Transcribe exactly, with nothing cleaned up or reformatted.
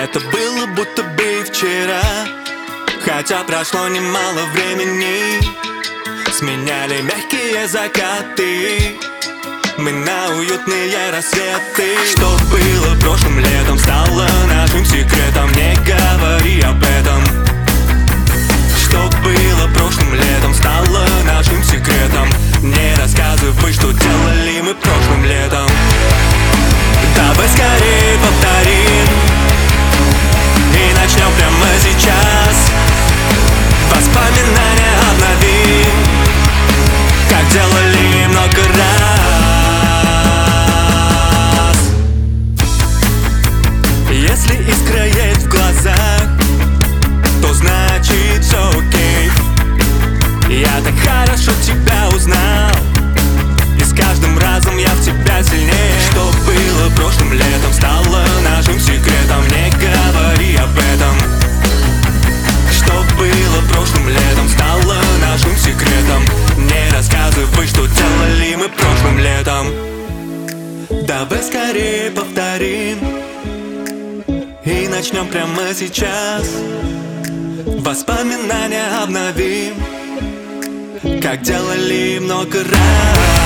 Это было будто бы вчера, хотя прошло немало времени. Сменяли мягкие закаты, мы на уютные рассветы. Что было прошлым летом, стало нашим секретом. Не говори об этом. Что было прошлым летом, стало нашим секретом. Не рассказывай, что делали мы прошлым летом. Давай скорее повторим и начнем прямо сейчас. Воспоминания обновим, как делали много раз. Если искра есть в глазах, то значит все окей. Я так хорошо тебя узнал, и с каждым разом я в тебя сильнее. Что было прошлым летом, стало нашим секретом. Не говори об этом. Что было прошлым летом, стало нашим секретом. Не рассказывай, что делали мы прошлым летом. Давай скорее повторим и начнем прямо сейчас. Воспоминания обновим, как делали много раз.